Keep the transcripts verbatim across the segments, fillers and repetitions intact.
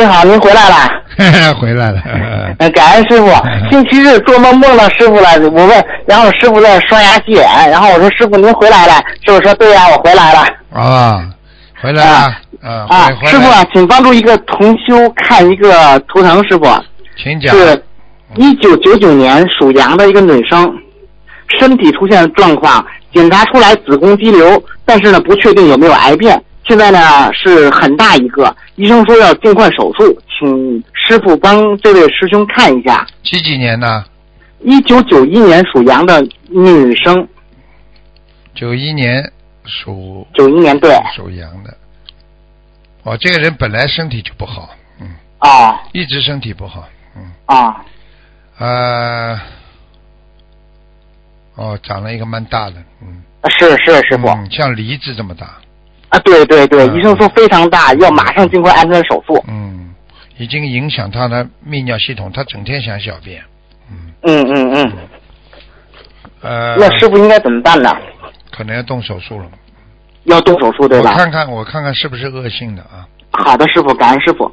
好，您回来了。 回来了。 嗯，感恩师傅。星期日做梦梦到师傅了，我问，然后师傅在刷牙洗脸，然后我说师傅您回来了，师傅说对呀、啊，我回来了。 啊，回来了。啊啊，师傅啊，请帮助一个同修看一个图腾，师傅。 请讲。 是一九九九年属羊的一个女生，身体出现状况，检查出来子宫肌瘤，但是呢不确定有没有癌变。现在呢是很大一个，医生说要尽快手术，请师傅帮这位师兄看一下。 几几年呢？ 一九九一年属羊的女生。 九一年属。 九一年对。 属羊的。哦，这个人本来身体就不好，嗯。 啊。 一直身体不好，嗯。 啊。 呃。哦，长了一个蛮大的，嗯。 是是师傅。 嗯，像梨子这么大。 啊，对对对， 嗯、 医生说非常大，要马上尽快安排手术。 嗯，已经影响他的泌尿系统，他整天想小便。 嗯嗯嗯嗯。 呃。 那师傅应该怎么办呢？ 可能要动手术了。 要动手术对吧？ 我看看，我看看是不是恶性的啊？ 好的，师傅，感恩师傅。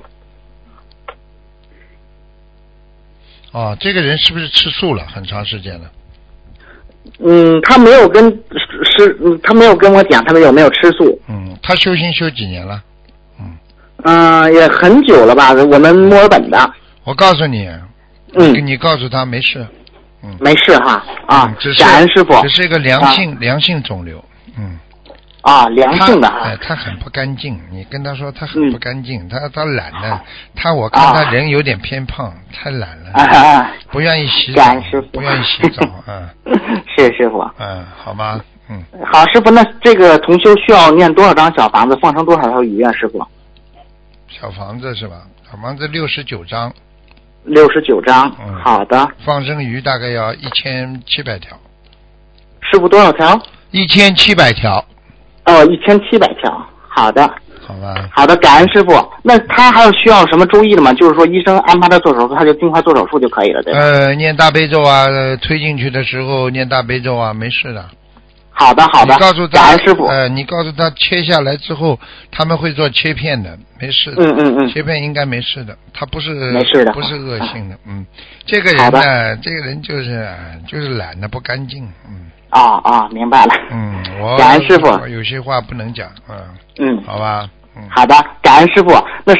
哦，这个人是不是吃素了很长时间了？ 嗯，他没有跟是，他没有跟我讲他们有没有吃素。 嗯，他修行修几年了？ 嗯。嗯、呃，也很久了吧？我们墨尔本的。 我告诉你， 嗯， 你告诉他没事。嗯， 没事哈啊， 嗯、 感恩师傅。 只是一个良性、啊、良性肿瘤。嗯。 啊，良性的哈。 哎，他很不干净，你跟他说他很不干净，嗯、他他懒的，他我看他人有点偏胖，啊、太懒了，啊、不愿意洗澡，不愿意洗澡啊。 是师傅。 嗯，好吗？嗯。 好，师傅，那这个同修需要念多少张小房子，放生多少条鱼啊？师傅。 小房子是吧？小房子六十九张。 六十九张。 嗯。 好的。 放生鱼大概要一千七百条。 师傅多少条？ 一千七百条。 哦，一千七百条，好的， 好吧， 好的，感恩师傅。那他还有需要什么注意的吗？就是说医生安排他做手术，他就尽快做手术就可以了，对吧？ 呃，念大悲咒啊，推进去的时候念大悲咒啊，没事的。 好的，好的， 你告诉他， 感恩师傅。 呃，你告诉他切下来之后，他们会做切片的，没事的。 嗯嗯嗯。 切片应该没事的，他不是没事的， 不是恶性的，嗯。这个人呢，这个人就是就是懒得不干净，嗯。 啊啊，明白了。 嗯，我感恩师傅。 有些话不能讲，嗯。 嗯， 好吧。嗯， 好的，感恩师傅。那